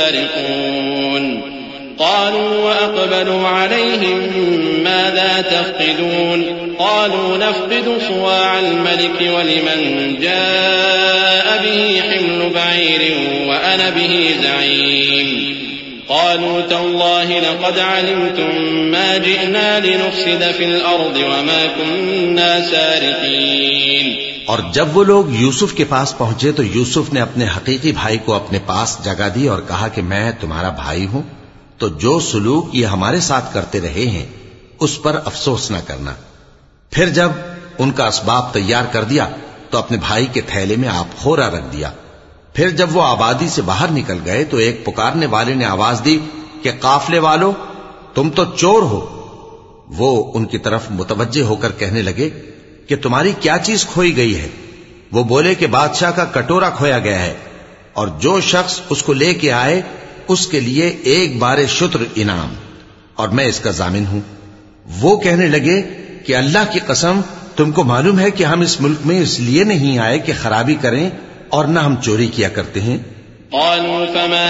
لسارقون قالوا وأقبلوا عليهم ماذا تفقدون قالوا نفقد صواع الملك ولمن جاء به حمل بعير وأنا به زعيم قالوا تالله لقد علمتم ما جئنا لنفسد في الأرض وما كنا سارقين. اور جب وہ لوگ یوسف کے پاس پہنچے تو یوسف نے اپنے حقیقی بھائی کو اپنے پاس جگہ دی اور کہا کہ میں تمہارا بھائی ہوں، تو جو سلوک یہ ہمارے ساتھ کرتے رہے ہیں اس پر افسوس نہ کرنا. پھر جب ان کا اسباب تیار کر دیا تو اپنے بھائی کے تھیلے میں آپ خورا رکھ دیا. پھر جب وہ آبادی سے باہر نکل گئے تو ایک پکارنے والے نے آواز دی کہ قافلے والو تم تو چور ہو. وہ ان کی طرف متوجہ ہو کر کہنے لگے کہ تمہاری کیا چیز کھوئی گئی ہے؟ وہ بولے کہ بادشاہ کا کٹورا کھویا گیا ہے اور جو شخص اس کو لے کے آئے اس کے لیے ایک بار شتر انعام، اور میں اس کا ضامن ہوں. وہ کہنے لگے کہ اللہ کی قسم تم کو معلوم ہے کہ ہم اس ملک میں اس لیے نہیں آئے کہ خرابی کریں اور نہ ہم چوری کیا کرتے ہیں. قالوا فما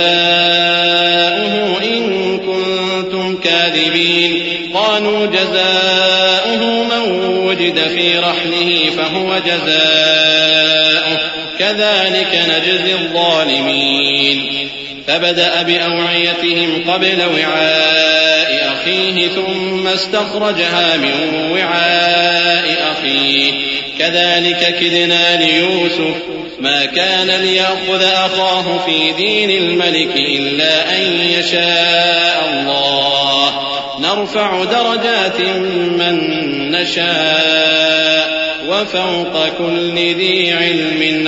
جزاؤه إن كنتم كاذبين قالوا جزاؤه من وجد في رحله فهو جزاؤه كذلك نجزي الظالمين. فبدأ بأوعيتهم قبل وعاء أخيه ثم استخرجها من وعاء أخيه كذلك كدنا ليوسف ما كان ليأخذ أخاه في دين الملك إلا أن يشاء الله نرفع درجات من نشاء وفوق كل ذي علم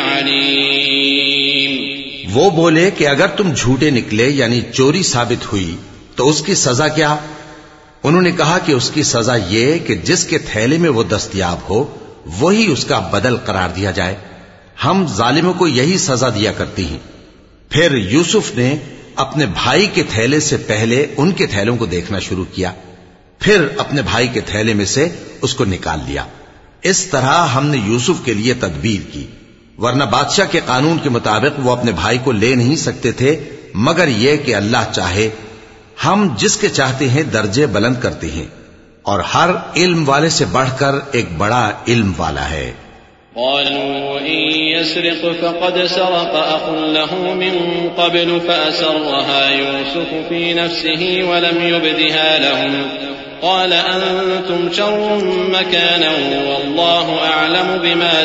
عليم. وہ بولے کہ اگر تم جھوٹے نکلے یعنی چوری ثابت ہوئی تو اس کی سزا کیا؟ انہوں نے کہا کہ اس کی سزا یہ کہ جس کے تھیلے میں وہ دستیاب ہو وہی اس کا بدل قرار دیا جائے. ہم ظالموں کو یہی سزا دیا کرتی ہیں. پھر یوسف نے اپنے بھائی کے تھیلے سے پہلے ان کے تھیلوں کو دیکھنا شروع کیا، پھر اپنے بھائی کے تھیلے میں سے اس کو نکال لیا. اس طرح ہم نے یوسف کے لیے تدبیر کی، ورنہ بادشاہ کے قانون کے مطابق وہ اپنے بھائی کو لے نہیں سکتے تھے مگر یہ کہ اللہ چاہے. ہم جس کے چاہتے ہیں درجے بلند کرتے ہیں اور ہر علم والے سے بڑھ کر ایک بڑا علم والا ہے. قالوا إن يسرق فقد سرق أخ له من قبل فأسرها يوسف في نفسه ولم يبدها لهم قال أنتم شر مكانا والله أعلم بما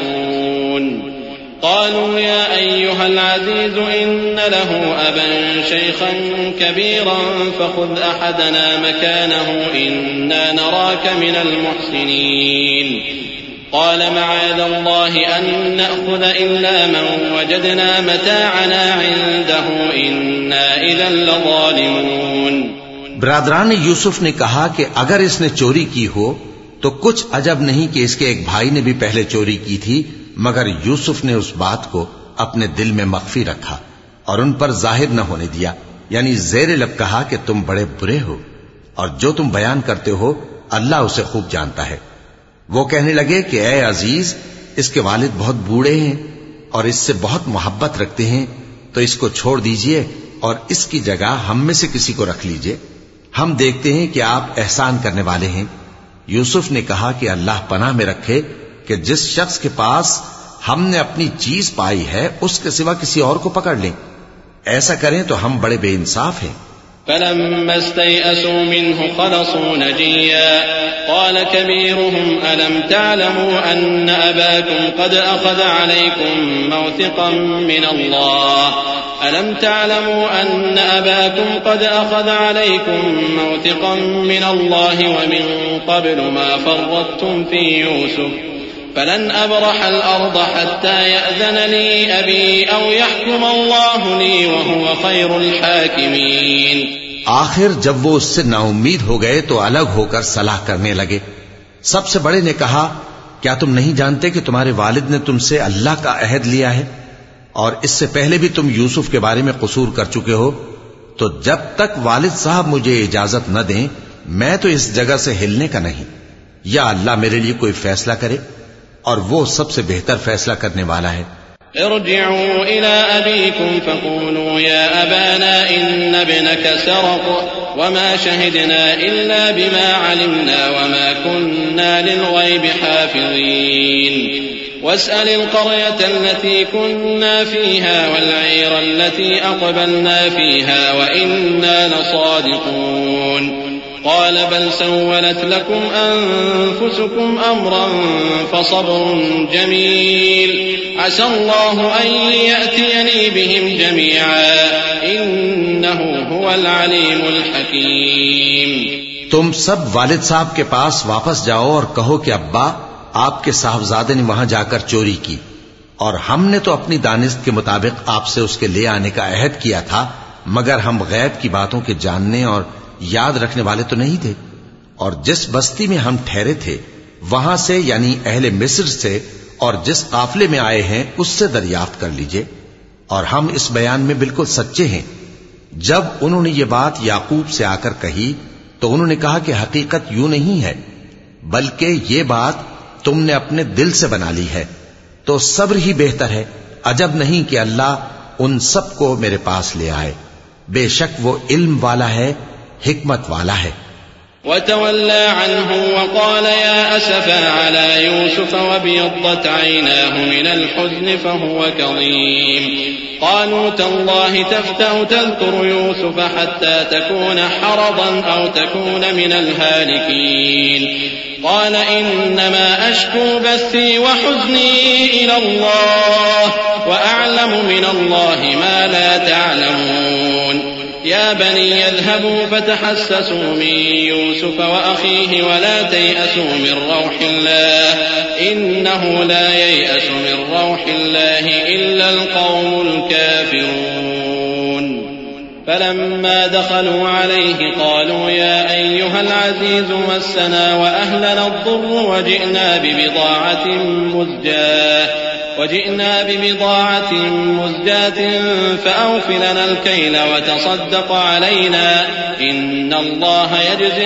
تصفون. قالوا يا أيها العزيز إن له أبا شيخا كبيرا فخذ أحدنا مكانه إنا نراك من المحسنين. قال معاذ الله أن نأخذ إلا من وجدنا متاعنا عنده إنا إذا لظالمون. برادران یوسف نے کہا کہ اگر اس نے چوری کی ہو تو کچھ عجب نہیں کہ اس کے ایک بھائی نے بھی پہلے چوری کی تھی، مگر یوسف نے اس بات کو اپنے دل میں مخفی رکھا اور ان پر ظاہر نہ ہونے دیا، یعنی زیر لب کہا کہ تم بڑے برے ہو اور جو تم بیان کرتے ہو اللہ اسے خوب جانتا ہے. وہ کہنے لگے کہ اے عزیز، اس کے والد بہت بوڑھے ہیں اور اس سے بہت محبت رکھتے ہیں، تو اس کو چھوڑ دیجئے اور اس کی جگہ ہم میں سے کسی کو رکھ لیجئے، ہم دیکھتے ہیں کہ آپ احسان کرنے والے ہیں. یوسف نے کہا کہ اللہ پناہ میں رکھے کہ جس شخص کے پاس ہم نے اپنی چیز پائی ہے اس کے سوا کسی اور کو پکڑ لیں، ایسا کریں تو ہم بڑے بے انصاف ہیں. فلما استيئسوا منه خلصوا نجيا قال كبيرهم ألم تعلموا أن أباكم قد أخذ عليكم موثقا من الله ألم تعلموا أن أباكم قد أخذ عليكم موثقا من الله ومن قبل ما فرطتم في يوسف فلن أبرح الأرض حتى يأذن لي أبي أو يحكم الله لي وهو خير الحاكمين. آخر جب وہ اس سے نا امید ہو گئے تو الگ ہو کر صلاح کرنے لگے. سب سے بڑے نے کہا کیا تم نہیں جانتے کہ تمہارے والد نے تم سے اللہ کا عہد لیا ہے اور اس سے پہلے بھی تم یوسف کے بارے میں قصور کر چکے ہو، تو جب تک والد صاحب مجھے اجازت نہ دیں میں تو اس جگہ سے ہلنے کا نہیں، یا اللہ میرے لیے کوئی فیصلہ کرے، اور وہ سب سے بہتر فیصلہ کرنے والا ہے۔ ارجعوا إلى أبيكم فقولوا يا أبانا إن ابنك سرق وما شهدنا إلا بما علمنا وما كنا للغيب حافظين واسأل القرية التي كنا فيها والعير التي أقبلنا فيها وإنا لصادقون قال بل سولت لكم أنفسكم أمرا فصبر جميل عسى الله أن يأتيني بهم جميعا إنه هو العليم الحكيم۔ تم سب والد صاحب کے پاس واپس جاؤ اور کہو کہ ابا آپ کے صاحبزادے نے وہاں جا کر چوری کی، اور ہم نے تو اپنی دانست کے مطابق آپ سے اس کے لے آنے کا عہد کیا تھا، مگر ہم غیب کی باتوں کے جاننے اور یاد رکھنے والے تو نہیں تھے، اور جس بستی میں ہم ٹھہرے تھے وہاں سے یعنی اہل مصر سے اور جس قافلے میں آئے ہیں اس سے دریافت کر لیجئے، اور ہم اس بیان میں بالکل سچے ہیں۔ جب انہوں نے یہ بات یعقوب سے آ کر کہی تو انہوں نے کہا کہ حقیقت یوں نہیں ہے، بلکہ یہ بات تم نے اپنے دل سے بنا لی ہے، تو صبر ہی بہتر ہے، عجب نہیں کہ اللہ ان سب کو میرے پاس لے آئے، بے شک وہ علم والا ہے، حکمت والا ہے۔ وتولى عنهم وقال يا أسفا على يوسف وابيضت عيناه من الحزن فهو كظيم قالوا تالله تفتأ تذكر يوسف حتى تكون حرضا أو تكون من الهالكين قال إنما أشكو بثي وحزني إلى الله وأعلم من الله ما لا تعلمون يا بني اذهبوا فتحسسوا من يوسف وأخيه ولا تيأسوا من روح الله إنه لا ييأس من روح الله إلا القوم الكافرون فلما دخلوا عليه قالوا يا أيها العزيز مسنا وأهلنا الضر وجئنا ببضاعة مزجاة فأوف لنا الكيل وتصدق علينا إن الله يجزي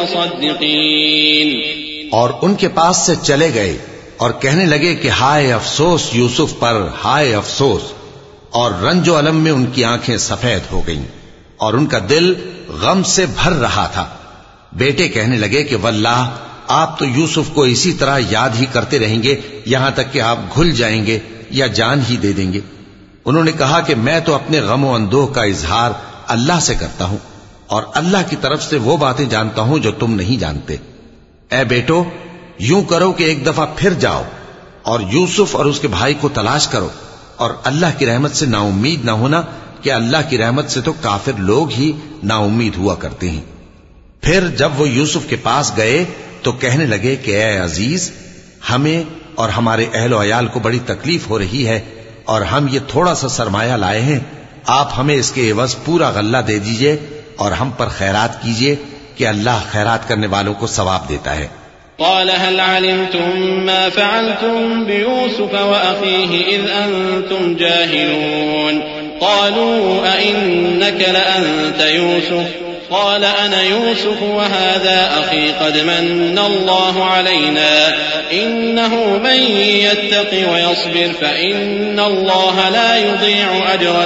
المتصدقين۔ اور ان کے پاس سے چلے گئے اور کہنے لگے کہ ہائے افسوس یوسف پر، ہائے افسوس، اور رنج و الم میں ان کی آنکھیں سفید ہو گئیں اور ان کا دل غم سے بھر رہا تھا۔ بیٹے کہنے لگے کہ واللہ آپ تو یوسف کو اسی طرح یاد ہی کرتے رہیں گے یہاں تک کہ آپ گھل جائیں گے یا جان ہی دے دیں گے۔ انہوں نے کہا کہ میں تو اپنے غم و اندوہ کا اظہار اللہ سے کرتا ہوں، اور اللہ کی طرف سے وہ باتیں جانتا ہوں جو تم نہیں جانتے۔ اے بیٹو، یوں کرو کہ ایک دفعہ پھر جاؤ اور یوسف اور اس کے بھائی کو تلاش کرو، اور اللہ کی رحمت سے نا امید نہ ہونا کہ اللہ کی رحمت سے تو کافر لوگ ہی نا امید ہوا کرتے ہیں۔ پھر جب وہ یوسف کے پاس گئے تو کہنے لگے کہ اے عزیز، ہمیں اور ہمارے اہل و عیال کو بڑی تکلیف ہو رہی ہے، اور ہم یہ تھوڑا سا سرمایہ لائے ہیں، آپ ہمیں اس کے عوض پورا غلہ دے دیجئے اور ہم پر خیرات کیجئے کہ اللہ خیرات کرنے والوں کو ثواب دیتا ہے۔ قال هل علمتم ما فعلتم بيوسف وأخيه إذ أنتم جاهلون قالوا أئنك لأنت يوسف قال أنا يوسف وهذا أخي قد من الله علينا إنه من يتق ويصبر فإن الله لا يضيع أجر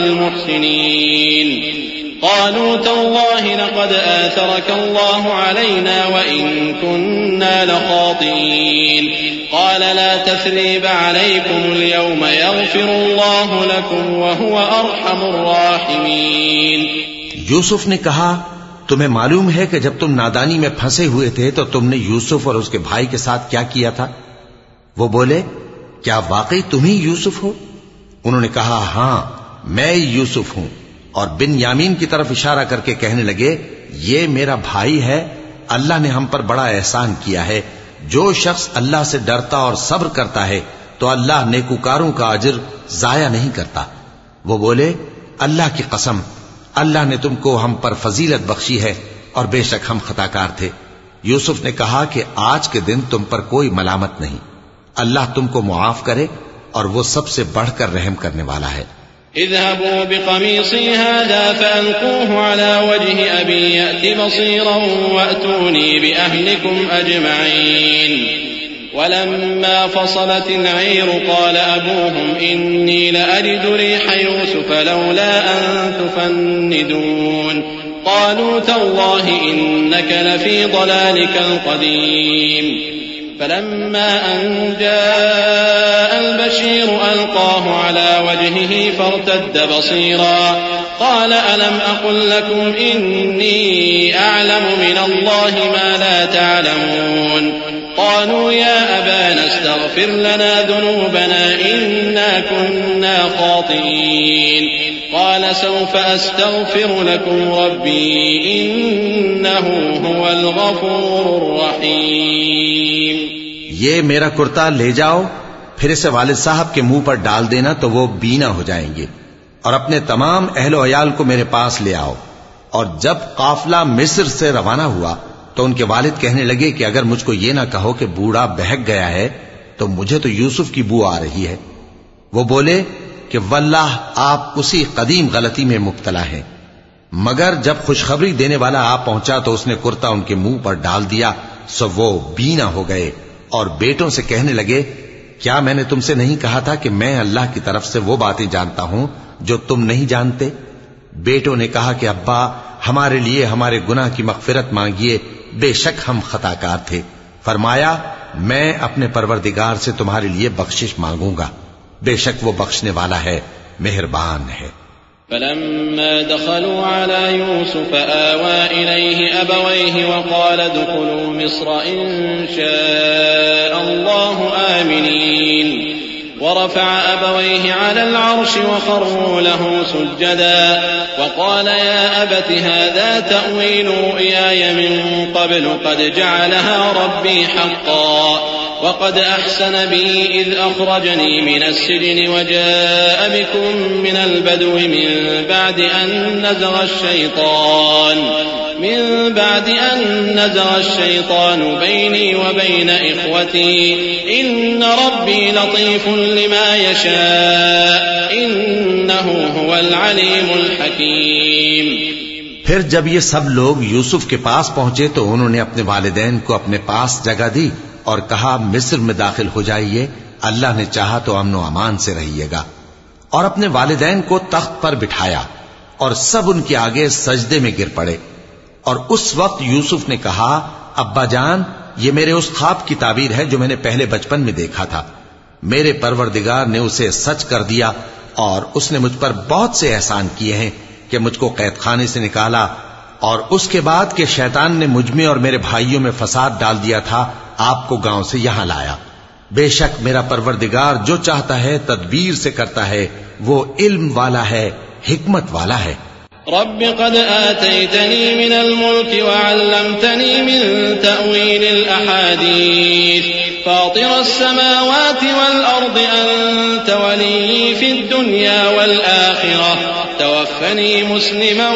المحسنين قالوا تالله لقد آثرك الله علينا وإن كنا لخاطئين قال لا تثريب عليكم اليوم يغفر الله لكم وهو أرحم الراحمين۔ یوسف نے کہا تمہیں معلوم ہے کہ جب تم نادانی میں پھنسے ہوئے تھے تو تم نے یوسف اور اس کے بھائی کے ساتھ کیا کیا تھا؟ وہ بولے کیا واقعی تم ہی یوسف ہو؟ انہوں نے کہا ہاں میں یوسف ہوں، اور بن یامین کی طرف اشارہ کر کے کہنے لگے یہ میرا بھائی ہے، اللہ نے ہم پر بڑا احسان کیا ہے۔ جو شخص اللہ سے ڈرتا اور صبر کرتا ہے تو اللہ نیکوکاروں کا اجر ضائع نہیں کرتا۔ وہ بولے اللہ کی قسم، اللہ نے تم کو ہم پر فضیلت بخشی ہے اور بے شک ہم خطاکار تھے۔ یوسف نے کہا کہ آج کے دن تم پر کوئی ملامت نہیں، اللہ تم کو معاف کرے اور وہ سب سے بڑھ کر رحم کرنے والا ہے۔ اذهبوا بقميصي هذا فألقوه على وجه أبي يأت بصيرا وأتوني بأهلكم أجمعين ولما فصلت العير قال أبوهم إني لأجد ريح يوسف لولا أن تفندون قالوا تالله إنك لفي ضلالك القديم فلما أن جاء البشير ألقاه على وجهه فارتد بصيرا قال ألم أقل لكم إني أعلم من الله ما لا تعلمون قالوا يا أبانا استغفر لنا ذنوبنا إنا كنا خاطئين قال سوف أستغفر لكم ربي إنه هو الغفور الرحيم۔ یہ میرا کرتا لے جاؤ، پھر اسے والد صاحب کے منہ پر ڈال دینا تو وہ بینا ہو جائیں گے، اور اپنے تمام اہل و عیال کو میرے پاس لے آؤ۔ اور جب قافلہ مصر سے روانہ ہوا تو ان کے والد کہنے لگے کہ اگر مجھ کو یہ نہ کہو کہ بوڑھا بہک گیا ہے تو مجھے تو یوسف کی بو آ رہی ہے۔ وہ بولے کہ واللہ آپ اسی قدیم غلطی میں مبتلا ہیں۔ مگر جب خوشخبری دینے والا آ پہنچا تو اس نے کرتا ان کے منہ پر ڈال دیا، سو وہ بینا ہو گئے اور بیٹوں سے کہنے لگے کیا میں نے تم سے نہیں کہا تھا کہ میں اللہ کی طرف سے وہ باتیں جانتا ہوں جو تم نہیں جانتے؟ بیٹوں نے کہا کہ ابا ہمارے لیے ہمارے گناہ کی مغفرت مانگیے، بے شک ہم خطاکار تھے۔ فرمایا میں اپنے پروردگار سے تمہارے لیے بخشش مانگوں گا، بے شک وہ بخشنے والا ہے، مہربان ہے۔ فلما دخلوا على يوسف آوى إليه أبويه وقال ادخلوا مصر إن شاء الله آمنين ورفع أبويه على العرش وخروا له سجدا وقال يا أبت هذا تأويل رؤياي من قبل قد جعلها ربي حقا وقد أحسن بي إذ أخرجني من السجن وجاء بكم من البدو من بعد أن نزغ الشيطان بيني وبين إخوتي إن ربي لطيف لما يشاء إنه هو العليم الحكيم۔ پھر جب یہ سب لوگ یوسف کے پاس پہنچے تو انہوں نے اپنے والدین کو اپنے پاس جگہ دی اور کہا مصر میں داخل ہو جائیے، اللہ نے چاہا تو امن و امان سے رہیے گا۔ اور اپنے والدین کو تخت پر بٹھایا اور سب ان کے آگے سجدے میں گر پڑے۔ اور اس وقت یوسف نے کہا ابا جان یہ میرے اس خواب کی تعبیر ہے جو میں نے پہلے بچپن میں دیکھا تھا، میرے پروردگار نے اسے سچ کر دیا اور اس نے مجھ پر بہت سے احسان کیے ہیں کہ مجھ کو قید خانے سے نکالا، اور اس کے بعد کہ شیطان نے مجھ میں اور میرے بھائیوں میں فساد ڈال دیا تھا آپ کو گاؤں سے یہاں لایا۔ بے شک میرا پروردگار جو چاہتا ہے تدبیر سے کرتا ہے، وہ علم والا ہے، حکمت والا ہے۔ رب قد آتيتني من الملك وعلمتني من تأويل الأحاديث فاطر السماوات والأرض أنت ولي في الدنيا والآخرة توفني مسلما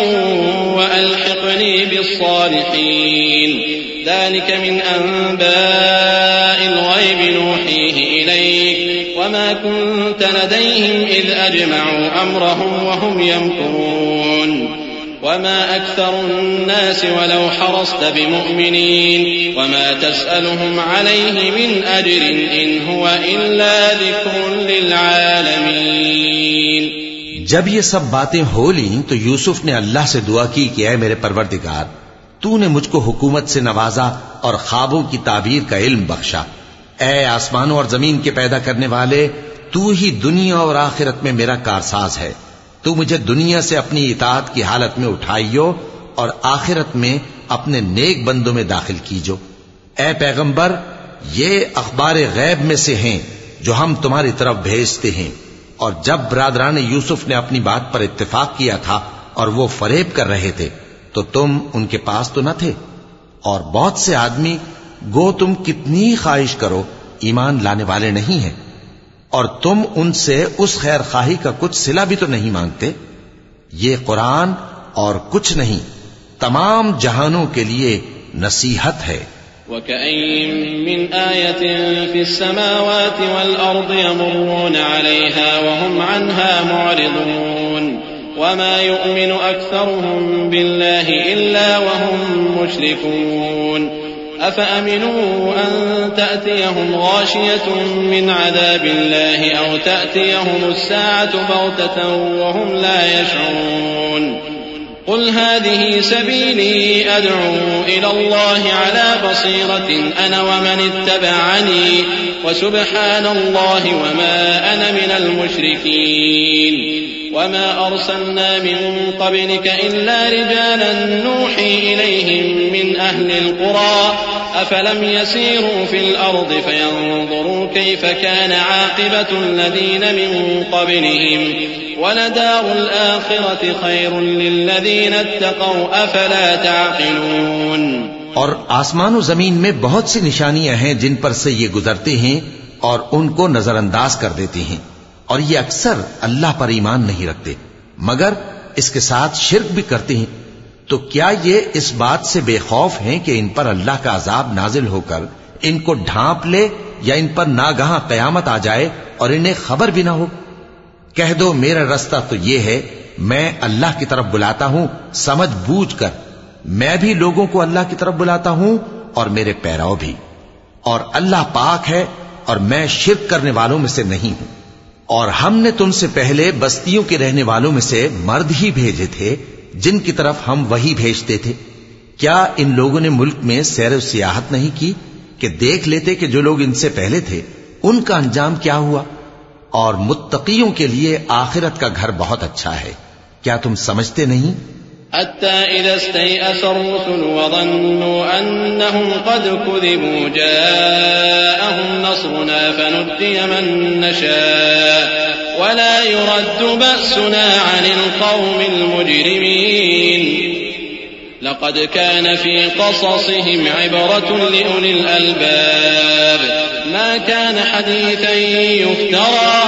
وألحقني بالصالحين ذلك من أنباء الغيب نوحيه إليك وما كنت لديهم إذ أجمعوا أمرهم وهم يمكرون وما أكثر الناس ولو حرصت بمؤمنين وما تسألهم عليه من أجر إن هو إلا ذكر للعالمين۔ جب یہ سب باتیں ہو لیں تو یوسف نے اللہ سے دعا کی کہ اے میرے پروردگار تو نے مجھ کو حکومت سے نوازا اور خوابوں کی تعبیر کا علم بخشا۔ اے آسمانوں اور زمین کے پیدا کرنے والے تو ہی دنیا اور آخرت میں میرا کارساز ہے، تو مجھے دنیا سے اپنی اطاعت کی حالت میں اٹھائیو اور آخرت میں اپنے نیک بندوں میں داخل کیجو۔ اے پیغمبر یہ اخبار غیب میں سے ہیں جو ہم تمہاری طرف بھیجتے ہیں۔ اور جب برادران یوسف نے اپنی بات پر اتفاق کیا تھا اور وہ فریب کر رہے تھے تو تم ان کے پاس تو نہ تھے، اور بہت سے آدمی گو تم کتنی خواہش کرو ایمان لانے والے نہیں ہیں، اور تم ان سے اس خیر خواہی کا کچھ صلہ بھی تو نہیں مانگتے۔ یہ قرآن اور کچھ نہیں تمام جہانوں کے لیے نصیحت ہے، وكأين من آية في السماوات والأرض يمرون عليها وهم عنها معرضون وما يؤمن أكثرهم بالله إلا وهم مشركون أفأمنوا أن تأتيهم غاشية من عذاب الله أو تأتيهم الساعة بغتة وهم لا يشعرون قل هذه سبيلي أدعو إلى الله على بصيرة أنا ومن اتبعني وسبحان الله وما أنا من المشركين وما أرسلنا من قبلك إلا رجالا نوحي إليهم من أهل القرى أفلم يسيروا في الأرض فينظروا كيف كان عاقبة الذين من قبلهم ولدار الآخرة خير للذين اتقوا أفلا تعقلون. اور آسمان و زمین میں بہت سی نشانیاں ہیں جن پر سے یہ گزرتے ہیں اور ان کو نظر انداز کر دیتے ہیں، اور یہ اکثر اللہ پر ایمان نہیں رکھتے مگر اس کے ساتھ شرک بھی کرتے ہیں. تو کیا یہ اس بات سے بے خوف ہیں کہ ان پر اللہ کا عذاب نازل ہو کر ان کو ڈھانپ لے یا ان پر ناگہاں قیامت آ جائے اور انہیں خبر بھی نہ ہو؟ کہہ دو میرا رستہ تو یہ ہے، میں اللہ کی طرف بلاتا ہوں سمجھ بوجھ کر، میں بھی لوگوں کو اللہ کی طرف بلاتا ہوں اور میرے پیراؤ بھی، اور اللہ پاک ہے اور میں شرک کرنے والوں میں سے نہیں ہوں. اور ہم نے تم سے پہلے بستیوں کے رہنے والوں میں سے مرد ہی بھیجے تھے جن کی طرف ہم وہی بھیجتے تھے. کیا ان لوگوں نے ملک میں سیر و سیاحت نہیں کی کہ دیکھ لیتے کہ جو لوگ ان سے پہلے تھے ان کا انجام کیا ہوا؟ اور متقیوں کے لیے آخرت کا گھر بہت اچھا ہے. کیا تم سمجھتے نہیں؟ حتى إذا استيأس الرسل وظنوا أنهم قد كذبوا جاءهم نصرنا فنجي من نشاء ولا يرد بأسنا عن القوم المجرمين لقد كان في قصصهم عبرة لأولي الألباب ما كان حديثا يفترى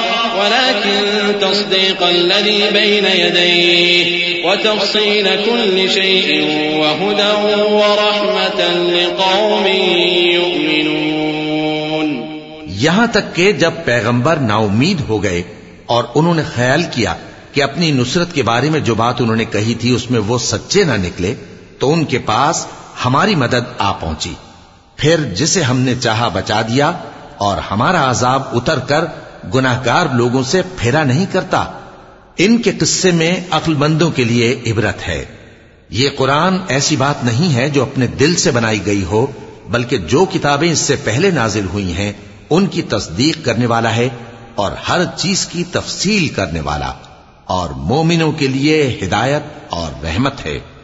ولكن تصديق الذي بين يديه وتفصيل كل شيء وهدى ورحمة لقوم يؤمنون. یہاں تک کہ جب پیغمبر نا امید ہو گئے اور انہوں نے خیال کیا کہ اپنی نصرت کے بارے میں جو بات انہوں نے کہی تھی اس میں وہ سچے نہ نکلے تو ان کے پاس ہماری مدد آ پہنچی. پھر جسے ہم نے چاہا بچا دیا اور ہمارا عذاب اتر کر گناہگار لوگوں سے پھیرا نہیں کرتا. ان کے قصے میں عقل مندوں کے لیے عبرت ہے. یہ قرآن ایسی بات نہیں ہے جو اپنے دل سے بنائی گئی ہو، بلکہ جو کتابیں اس سے پہلے نازل ہوئی ہیں ان کی تصدیق کرنے والا ہے اور ہر چیز کی تفصیل کرنے والا، اور مومنوں کے لیے ہدایت اور رحمت ہے.